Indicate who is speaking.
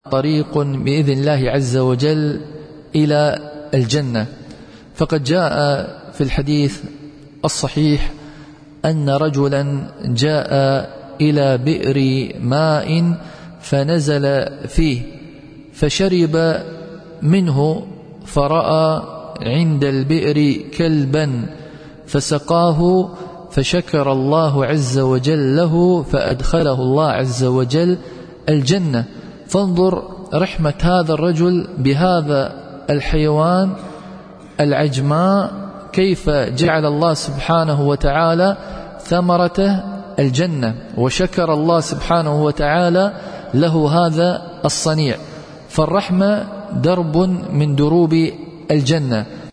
Speaker 1: طريق بإذن الله عز وجل إلى الجنة. فقد جاء في الحديث الصحيح أن رجلا جاء إلى بئر ماء فنزل فيه فشرب منه، فرأى عند البئر كلبا فسقاه، فشكر الله عز وجل له فأدخله الله عز وجل الجنة. فانظر رحمة هذا الرجل بهذا الحيوان العجماء، كيف جعل الله سبحانه وتعالى ثمرته الجنة، وشكر الله سبحانه وتعالى له هذا الصنيع. فالرحمة درب من دروب الجنة.